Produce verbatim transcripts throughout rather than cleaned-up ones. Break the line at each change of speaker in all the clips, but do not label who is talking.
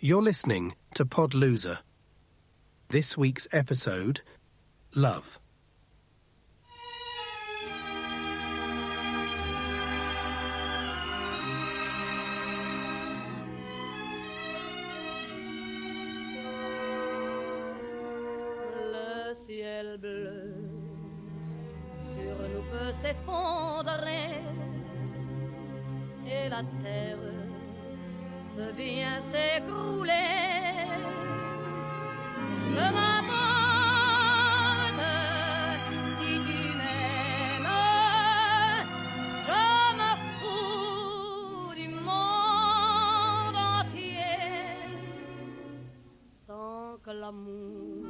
You're listening to Pod Loser. This week's episode, Love.
Le ciel bleu sur nous peut s'effondrer et la terre devient s'écrouler. Peu m'importe si tu m'aimes, je me fous du monde entier. Tant que l'amour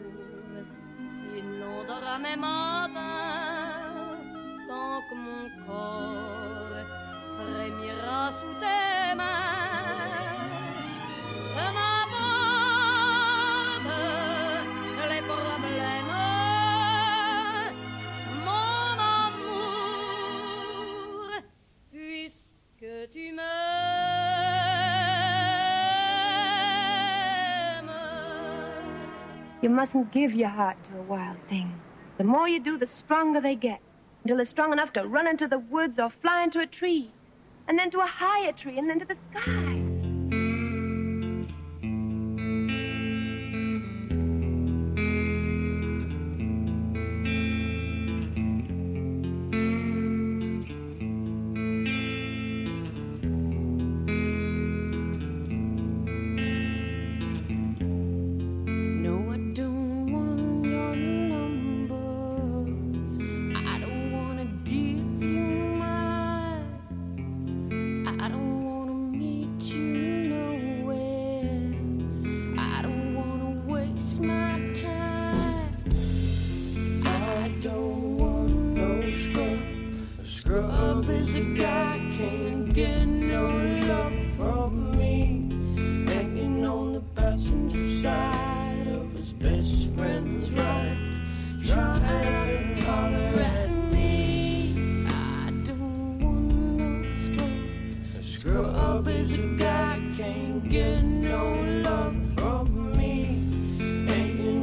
inondera mes matins, tant que mon corps frémira sous tes mains. Peu m'importe les problèmes, mon amour, puisque tu m'aimes.
You mustn't give your heart to a wild thing. The more you do, the stronger they get, until they're strong enough to run into the woods or fly into a tree, and then to a higher tree, and then to the sky.
Can't get no love from me. Ain't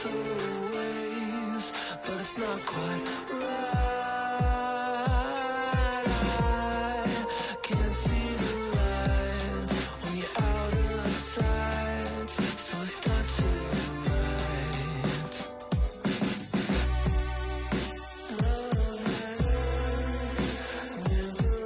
ways, but it's not quite right. I can't see the light when you're out of sight, so I start to write. Love letters never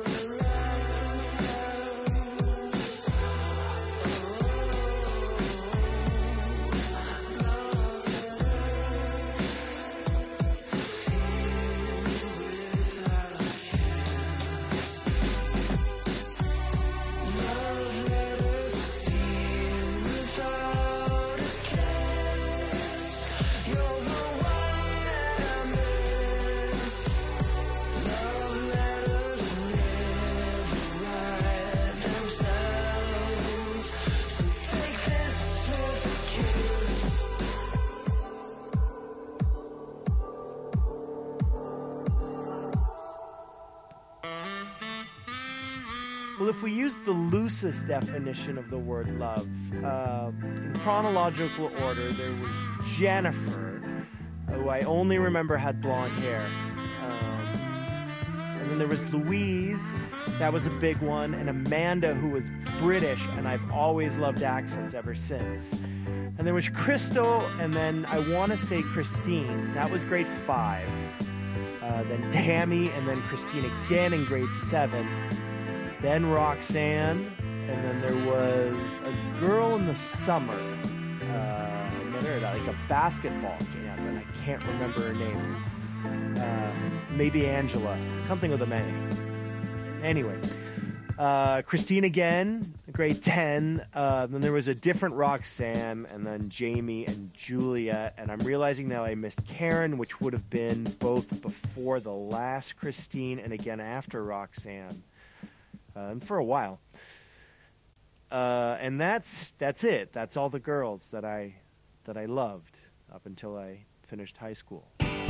Well, if we use the loosest definition of the word love, uh, in chronological order, there was Jennifer, who I only remember had blonde hair. Um, and then there was Louise, that was a big one, and Amanda, who was British, and I've always loved accents ever since. And there was Crystal, and then I want to say Christine. That was grade five. Uh, then Tammy, and then Christine again in grade seven. Then Roxanne, and then there was a girl in the summer. Uh, another, like a basketball camp, and I can't remember her name. Uh, maybe Angela, something with a man. Anyway, uh, Christine again, grade ten. Uh, then there was a different Roxanne, and then Jamie and Julia. And I'm realizing now I missed Karen, which would have been both before the last Christine and again after Roxanne. Uh, and for a while, uh, and that's that's it. That's all the girls that I that I loved up until I finished high school.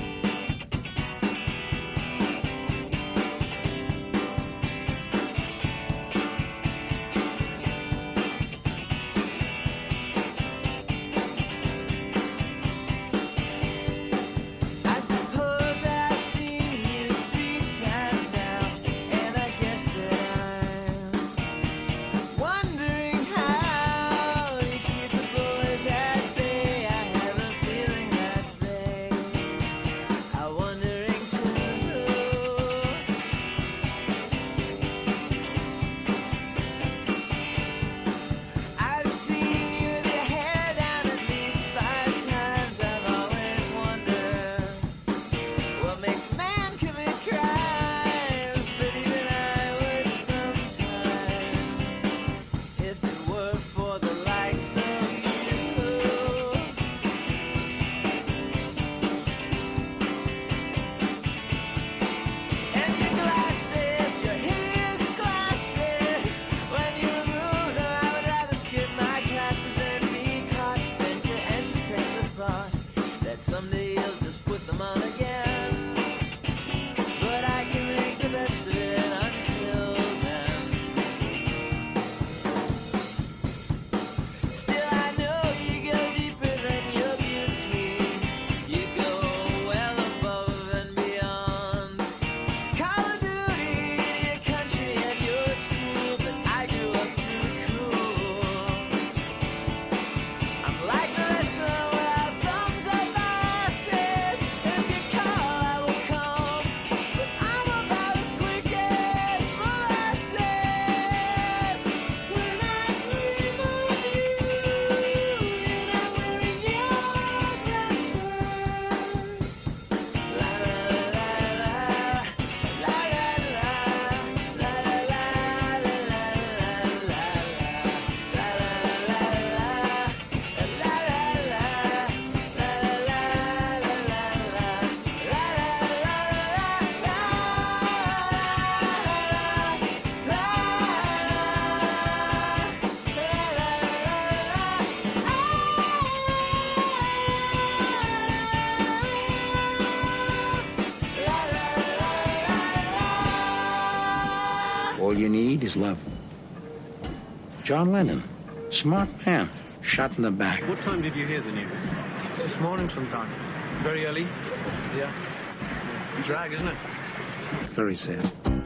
All you need is love. John Lennon, smart man, shot in the back.
What time did you hear the news?
This morning sometime. Very early. Yeah. Drag, isn't it?
Very sad.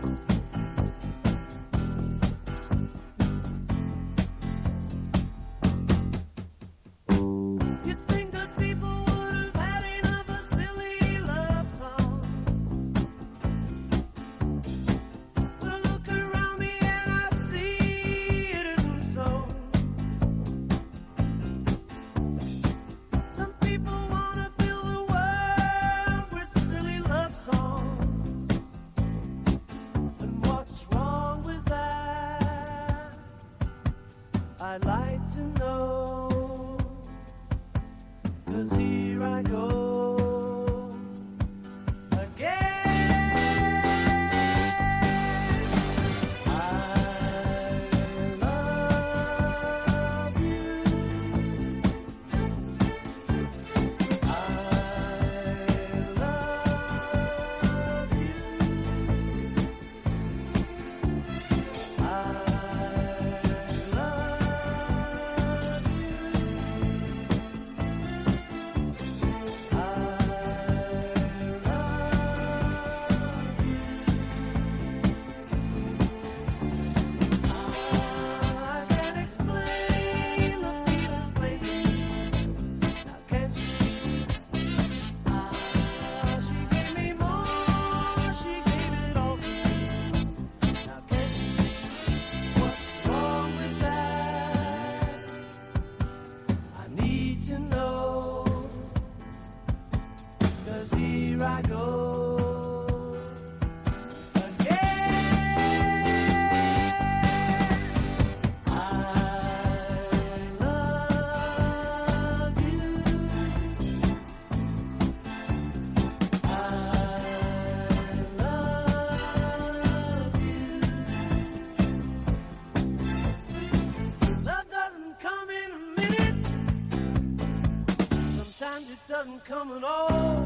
I'd like to know, 'cause here I go again. I love you. I love you. I I go again. I love you. I love you. Love doesn't come in a minute. Sometimes it doesn't come at all.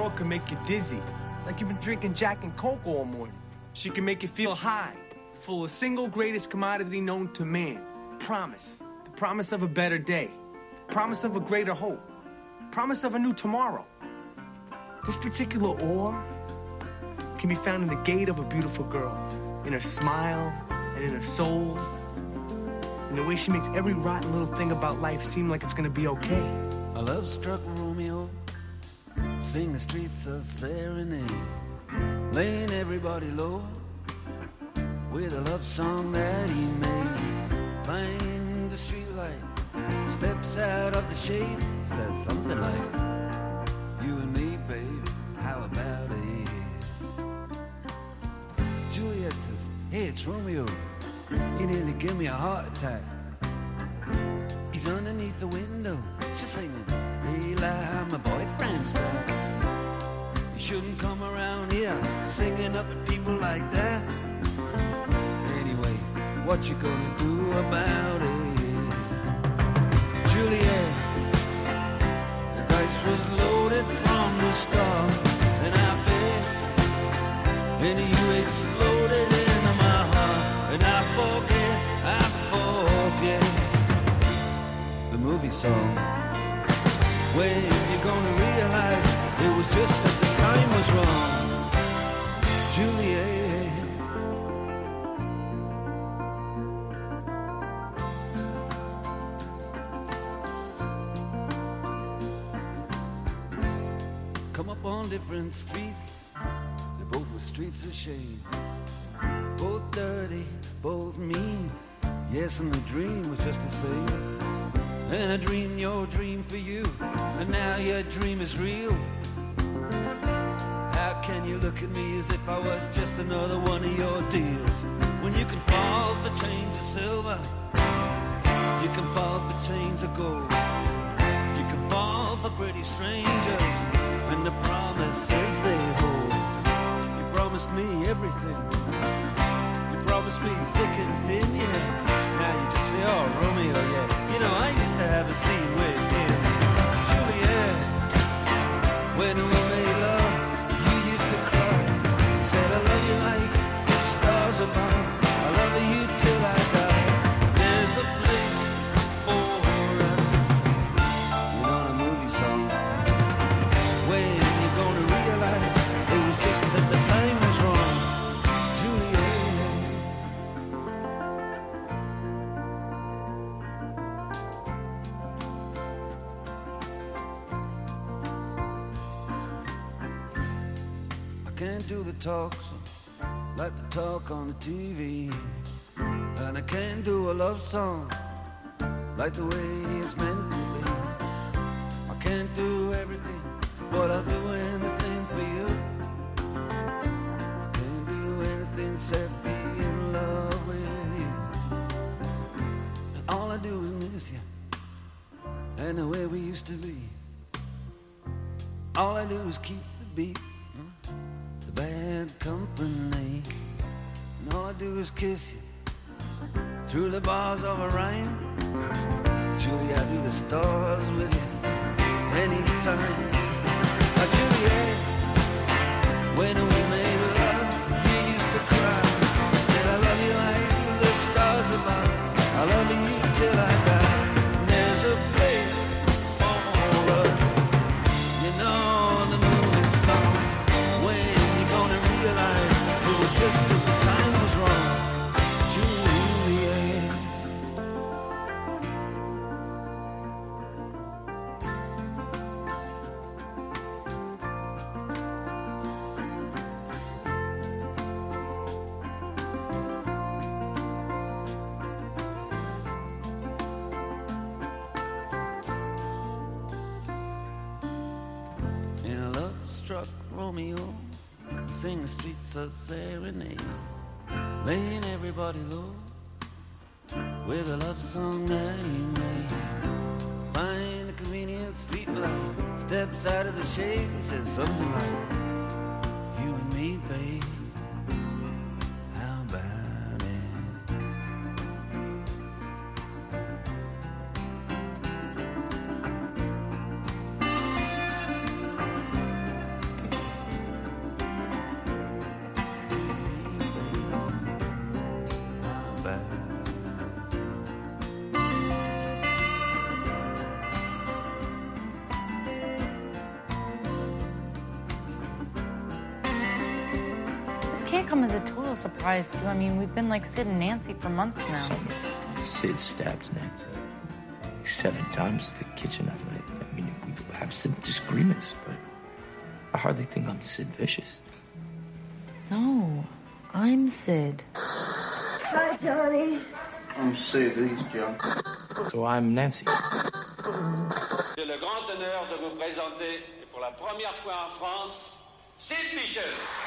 girl can make you dizzy, like you've been drinking Jack and Coke all morning. She can make you feel high, full of single greatest commodity known to man. Promise. The promise of a better day. Promise of a greater hope. Promise of a new tomorrow. This particular ore can be found in the gait of a beautiful girl, in her smile and in her soul, in the way she makes every rotten little thing about life seem like it's gonna be okay.
A love-struck Romeo, sing the streets a serenade, laying everybody low with a love song that he made. Find the streetlight, steps out of the shade, says something like, you and me, babe, how about it? Juliet says, hey, it's Romeo, you nearly give me a heart attack. He's underneath the window, she's singing, Eli, my boyfriend's back. You shouldn't come around here singing up at people like that. Anyway, what you gonna do about it? Juliet, the dice was loaded from the start, and I bet, and you exploded into my heart, and I forget, I forget the movie song. When you're gonna realize it was just that the time was wrong, Juliet. Come up on different streets, they both were streets of shame. Both dirty, both mean, yes, and the dream was just the same. And I dreamed your dream for you, and now your dream is real. How can you look at me as if I was just another one of your deals? When you can fall for chains of silver, you can fall for chains of gold, you can fall for pretty strangers, and the promises they hold. You promised me everything, you promised me thick and thin, yeah. Now you just say, oh, Romeo, yeah. You know, I used to have a scene with him. Juliet, when we made love, you used to cry. You said, I love you like the stars above. I love you till I die. There's a place for us. You know the movie song. When you're gonna realize it was just that the time was wrong. Juliet. Can't do the talk so like the talk on the T V, and I can't do a love song like the way it's meant to be. I can't do everything, but I'll do anything for you. I can't do anything except be in love with you. And all I do is miss you, and the way we used to be. All I do is keep the beat, bad company, and all I do is kiss you through the bars of a rhyme. Julie, I do the stars with you anytime. Oh, Juliet, when we made love, you used to cry. You said, I love you like the stars above. I love you till I die. There's a place for us. You know the movie song. When realize it was just as the time was wrong, Juliet. In a love-struck Romeo, sing the streets a serenade, laying everybody low with a love song that he made. Find a convenient street light, steps out of the shade, says something like, you and me, babe, how about it?
come as a total surprise, too. I mean, we've been like Sid and Nancy for months now.
Summer, Sid stabs Nancy like seven times at the kitchen. I mean, we have some disagreements, but I hardly think I'm Sid Vicious.
No, I'm Sid.
Hi, Johnny.
I'm Sid, he's John.
So I'm Nancy.
J'ai le grand honneur de vous présenter, et pour la première fois en France, Sid Vicious.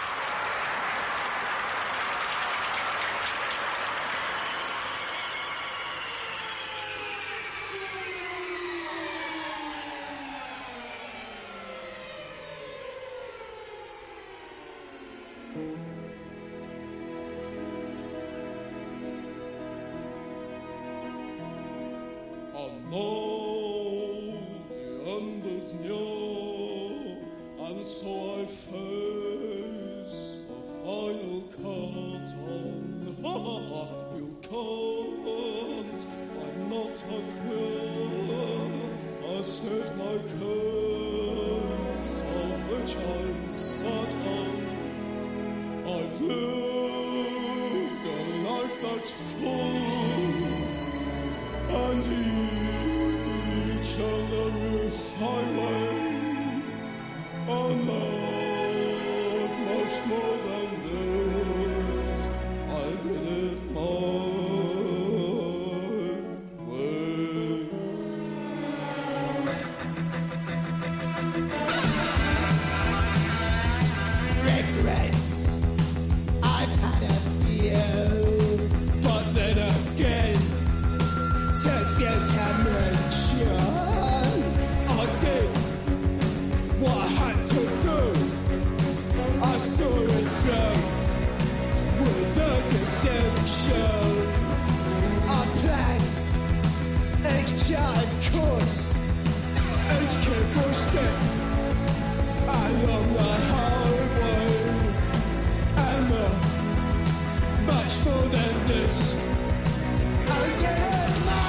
And so I face the final curtain. You can't, I'm not a quill. I set my curse, of which I'm certain. I've lived a life that's full, and each and every highway, oh, not much more than this. I've lived my way. Regrets, I've had a few, but then again, to future mention, I did what I had to do. I saw it through without exemption. I planned each giant course, each careful step along the highway, and uh, much more than this. I'm getting my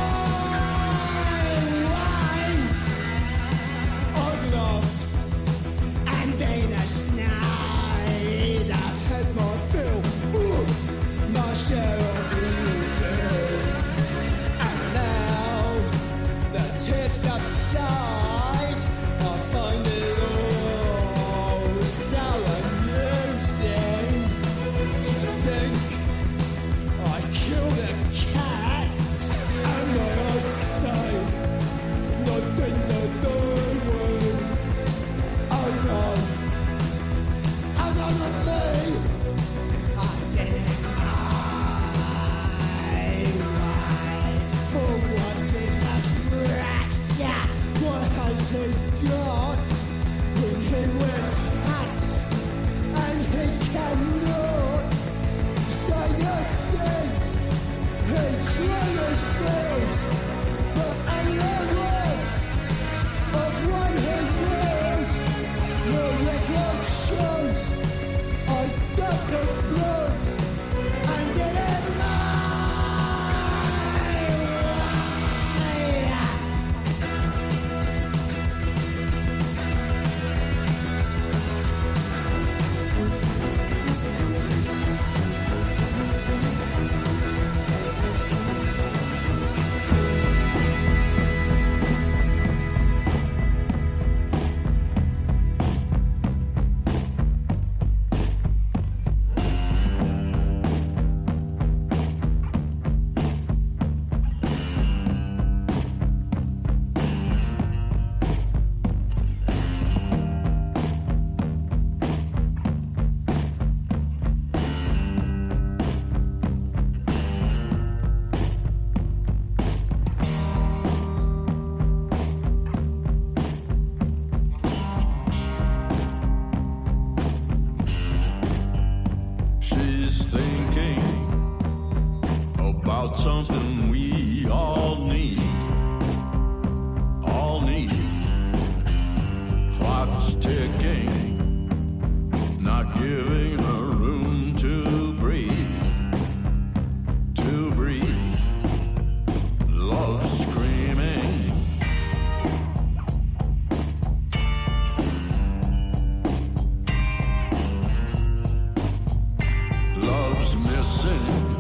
way. I've loved and been a snide. I've had my fill, ooh, my share of losing. And now the tears subside, I find it all so amusing to think I killed a cat. And when I say nothing to do with, oh no, another me, I did it my way. For what is a brat? What has he got when he wears hats and he cannot say the things he truly feels? But a young word of what he wills, the record shows I duck the blues and did it my way.
She's thinking about something we all need, all need. Clock's ticking, not giving her room to breathe, to breathe. Love screaming.
sing.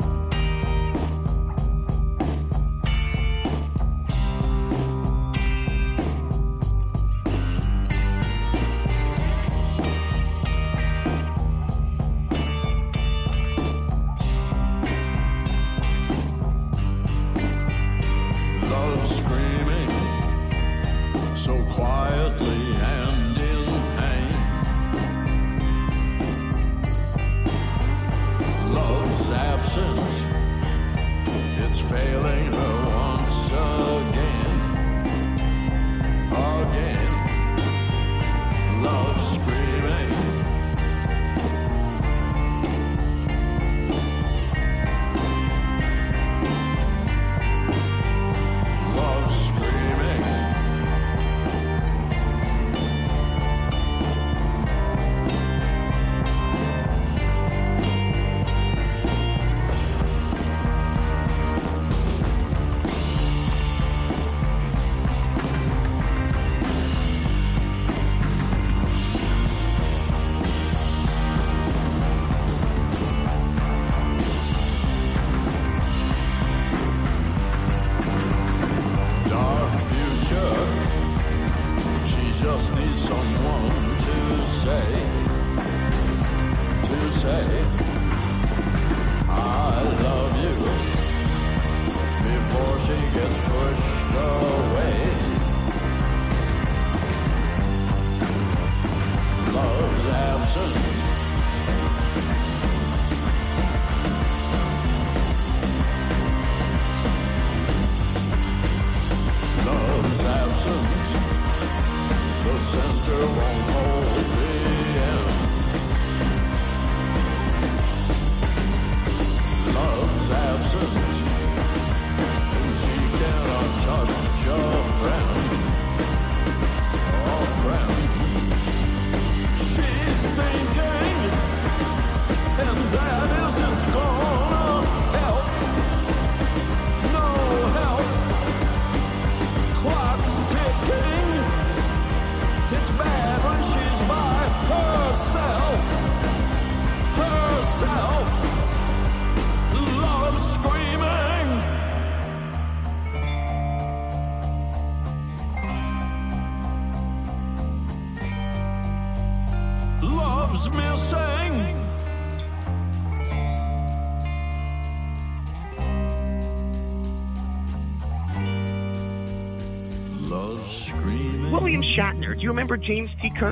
William Shatner. Do you remember James T. Kirk?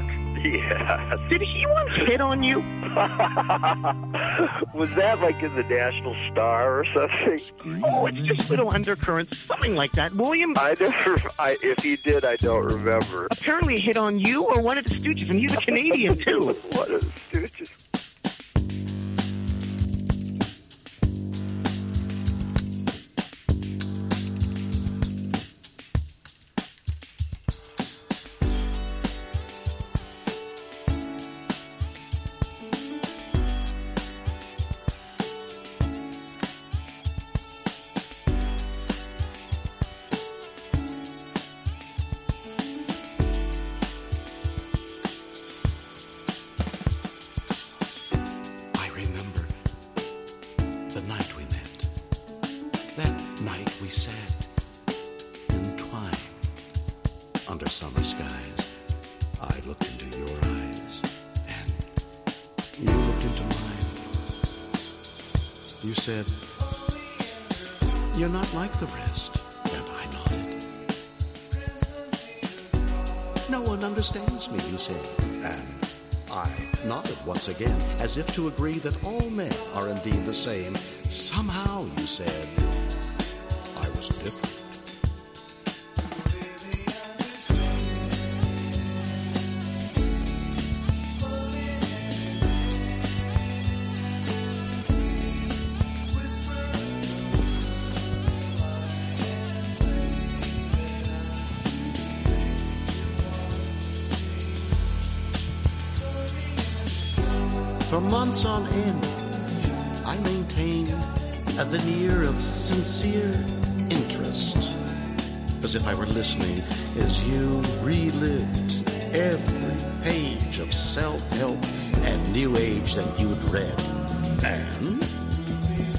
Yes.
Did he once hit on you?
Was that like in the National Star or something?
Oh, it's just little undercurrents, something like that. William?
I never, I, if he did, I don't remember.
Apparently he hit on you or one of the Stooges, and he's a Canadian, too.
One of the Stooges.
You're not like the rest, and I nodded. No one understands me, you said, and I nodded once again, as if to agree that all men are indeed the same. Somehow, you said, I was different. For months on end, I maintained a veneer of sincere interest, as if I were listening as you relived every page of self-help and New Age that you'd read. And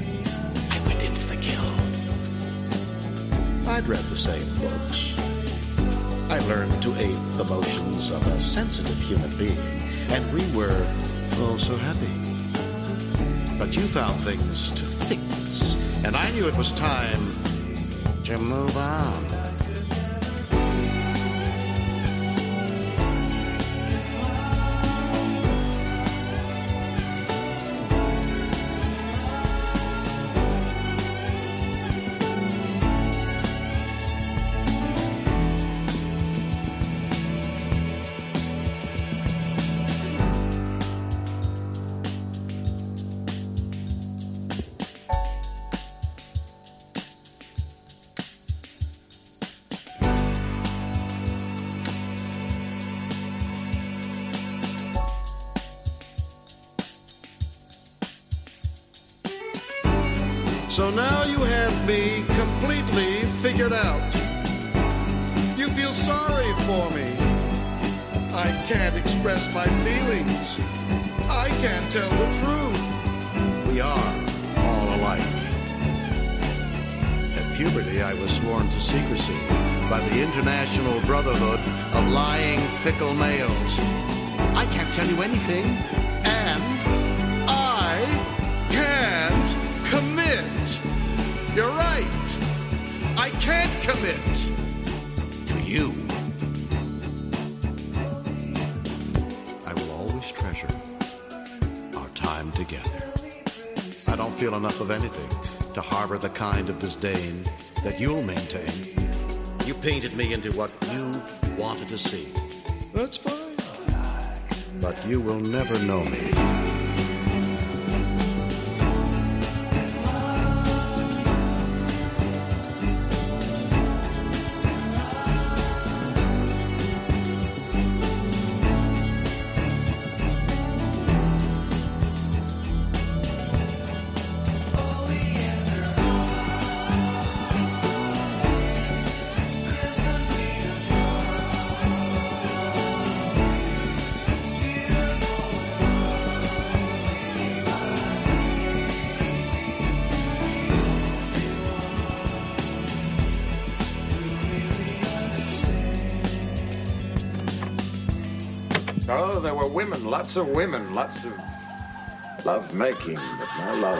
I'd read the same books. I learned to ape the motions of a sensitive human being, and we were all so happy. But you found things to fix, and I knew it was time to move on. So now you have me completely figured out. You feel sorry for me. I can't express my feelings. I can't tell the truth. We are all alike. At puberty, I was sworn to secrecy by the International Brotherhood of Lying Fickle Males. I can't tell you anything, and I can't commit. You're right. I can't commit to you. I will always treasure our time together. I don't feel enough of anything to harbor the kind of disdain that you'll maintain. You painted me into what you wanted to see. That's fine. But you will never know me.
Oh, there were women, lots of women, lots of love making, but no love.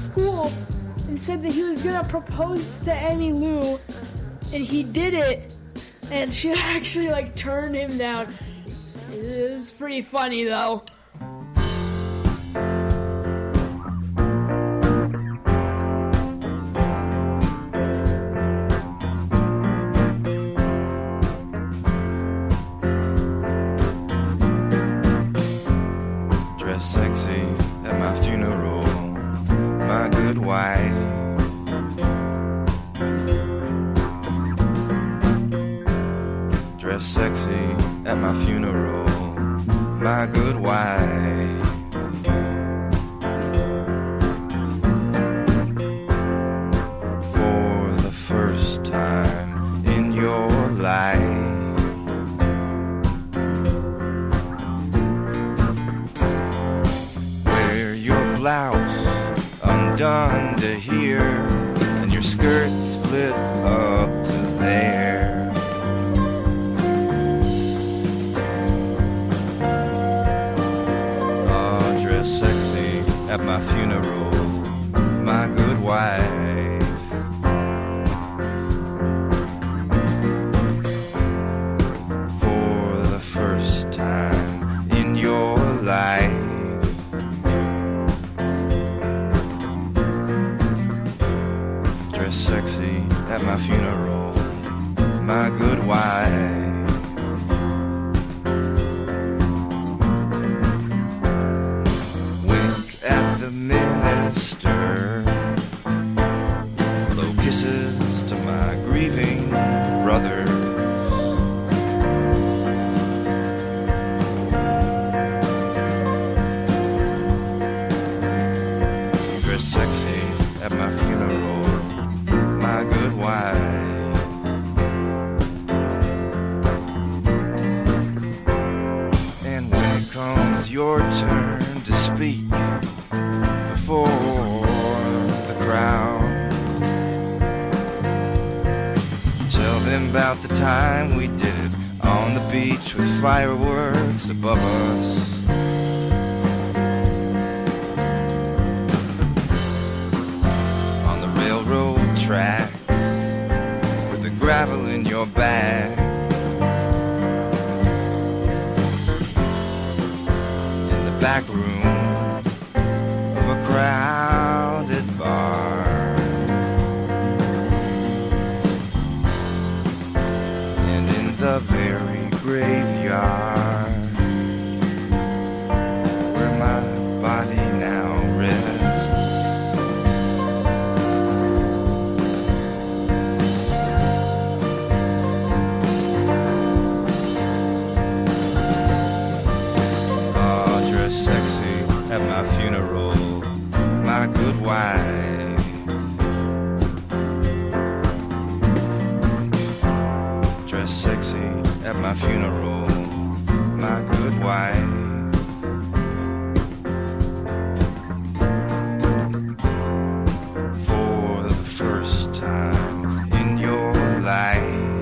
school and said that he was gonna propose to Emmy Lou, and he did it, and she actually like turned him down. It was pretty funny though.
Dress sexy at my funeral, my good wife. Dress sexy at my funeral, my good wife. For the first time in your life, wear your blouse undone to here, and your skirt split up to there. At my funeral, my good wife. For the first time in your life, dress sexy at my funeral, my good wife. The minister, blow kisses to my grieving brother. Dress sexy at my funeral, my good wife. And when it comes your turn to speak for the crowd, tell them about the time we did it on the beach with fireworks above us. On the railroad tracks with the gravel in your bag. In the back room crowded bar, and in the very graveyard where my body now rests. Oh, dress sexy at my funeral, my good wife. Dress sexy at my funeral, my good wife. For the first time in your life,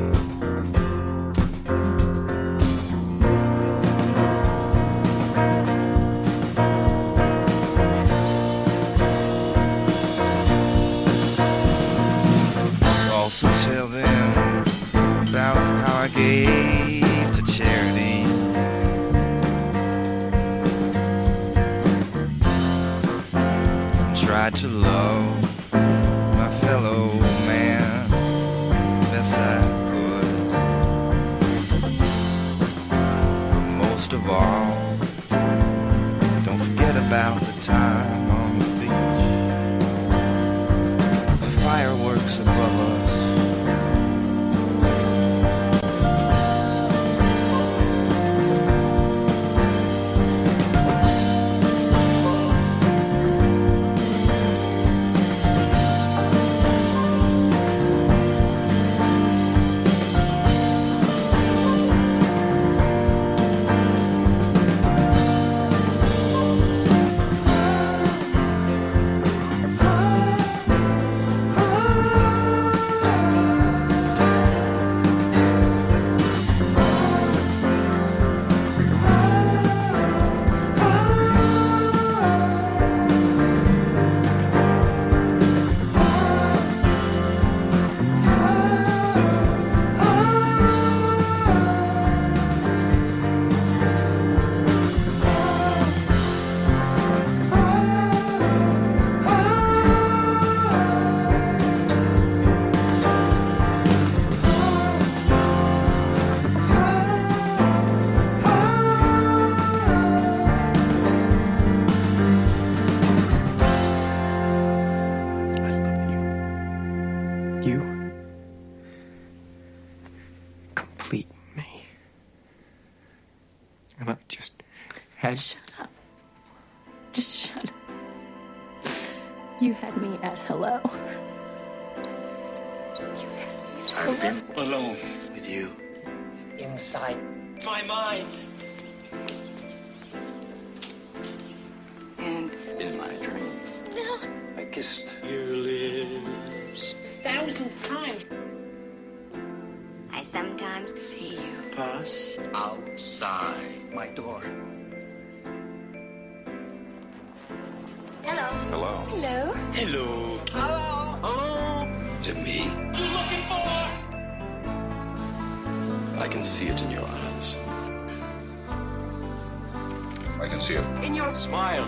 also tell them about how I gave to charity. Tried to love my fellow man best I could. But most of all, don't forget about the time on the beach, the fireworks above us.
You complete me. And I've just had...
Shut up. Just shut up. You had me at hello.
I've been alone with you. Inside my mind.
And
in my dreams.
no.
I kissed your lips.
Thousand times.
I sometimes see you.
Pass outside my door.
Hello.
Hello.
Hello.
Hello.
Hello.
Hello. Is it me?
You looking for?
I can see it in your eyes. I can see it
In your
smile.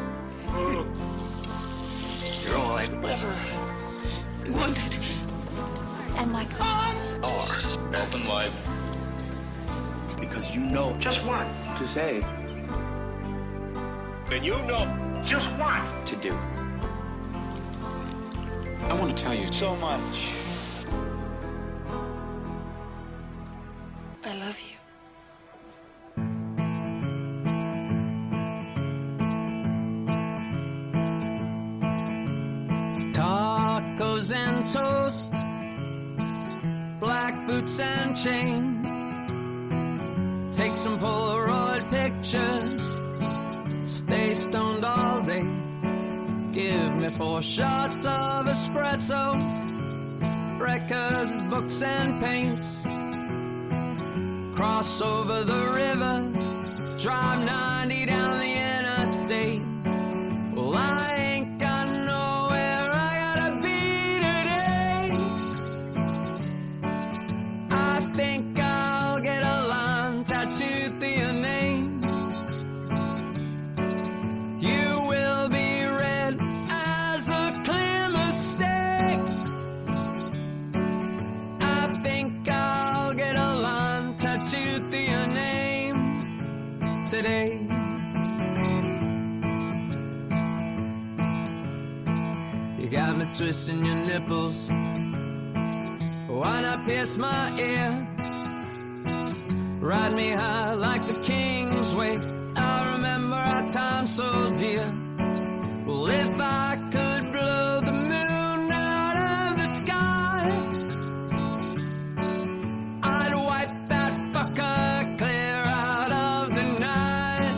You're all I ever
Wanted. And my arms.
are. Open wide. Because you know just what
To say.
and you know just what
To do.
I want to tell you so much.
I love you.
Tacos and toast, black boots and chains. Take some Polaroid pictures, stay stoned all day. Give me four shots of espresso, records, books and paints. Cross over the river, drive ninety down the interstate. Well, I ain't got nowhere I gotta be today. I think I'll get a line tattooed to your name. You will be read as a clear mistake. I think I'll get a line tattooed to your name today. You got me twisting your nipples. Why not pierce my ear? Ride me high like the king's way. I remember our time so dear. Well, if I could blow the moon out of the sky, I'd wipe that fucker clear out of the night.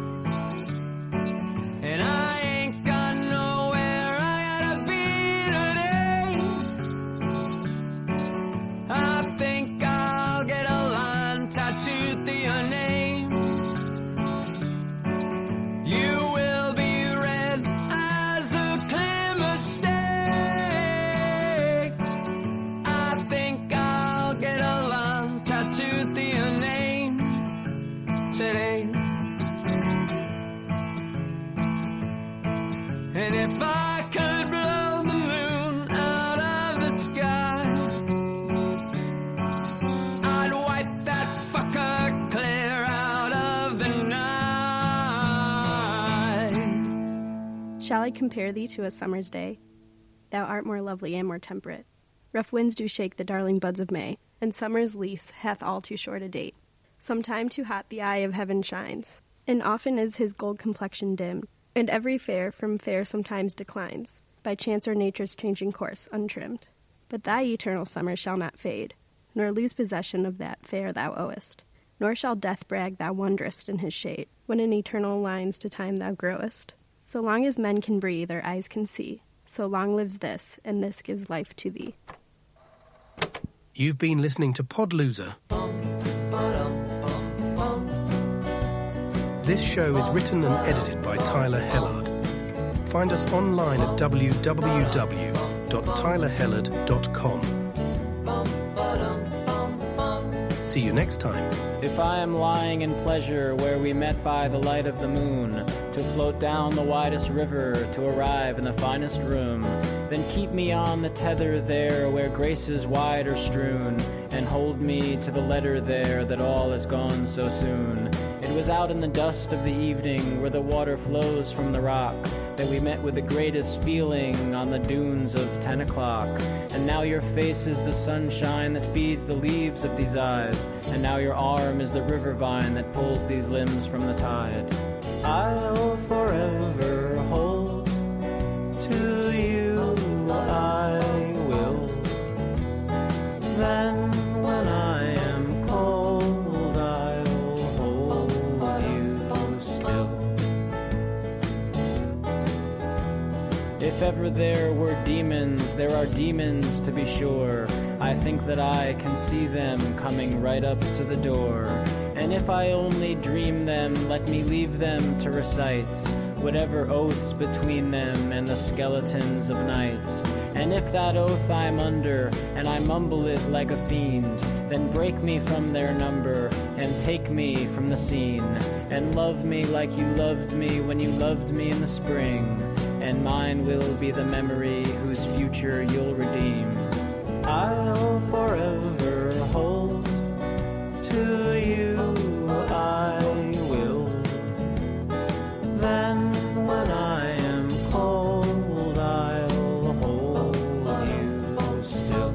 And I ain't got nowhere I gotta be today. I think I'll get a line tattooed to your name. You will be read as a clear mistake. I think I'll get a line tattooed to your name today. And if I could blow the moon out of the sky, I'd wipe that fucker clear out of the night.
Shall I compare thee to a summer's day? Thou art more lovely and more temperate. Rough winds do shake the darling buds of May, and summer's lease hath all too short a date. Sometime too hot the eye of heaven shines, and often is his gold complexion dimmed, and every fair from fair sometimes declines, by chance or nature's changing course untrimmed. But thy eternal summer shall not fade, nor lose possession of that fair thou owest, nor shall death brag thou wanderest in his shade, when in eternal lines to time thou growest. So long as men can breathe or eyes can see, so long lives this, and this gives life to thee.
You've been listening to Podloser. This show is written and edited by Tyler Hellard. Find us online at w w w dot tyler hellard dot com. See you next time.
If I am lying in pleasure where we met by the light of the moon, to float down the widest river, to arrive in the finest room, then keep me on the tether there where graces wide are strewn, and hold me to the letter there that all is gone so soon. It was out in the dust of the evening where the water flows from the rock, that we met with the greatest feeling on the dunes of ten o'clock. And now your face is the sunshine that feeds the leaves of these eyes, and now your arm is the river vine that pulls these limbs from the tide. I'll forever hold to you, I will. Then when I am cold, I'll hold you still. If ever there were demons, there are demons to be sure. I think that I can see them coming right up to the door. And if I only dream them, let me leave them to recite whatever oaths between them and the skeletons of night. And if that oath I'm under, and I mumble it like a fiend, then break me from their number, and take me from the scene, and love me like you loved me when you loved me in the spring, and mine will be the memory whose future you'll redeem. I'll forever hold to you, I will. Then when I am cold, I'll hold you still.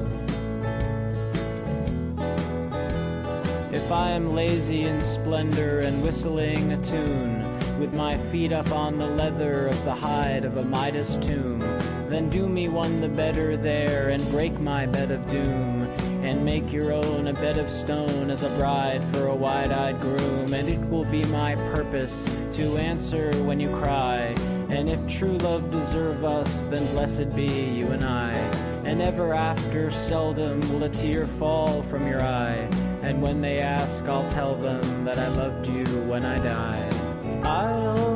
If I am lazy in splendor and whistling a tune, with my feet up on the leather of the hide of a Midas tomb, then do me one the better there, and break my bed of doom, and make your own a bed of stone as a bride for a wide-eyed groom. And it will be my purpose to answer when you cry, and if true love deserve us, then blessed be you and I. And ever after seldom will a tear fall from your eye, and when they ask I'll tell them that I loved you when I died. I'll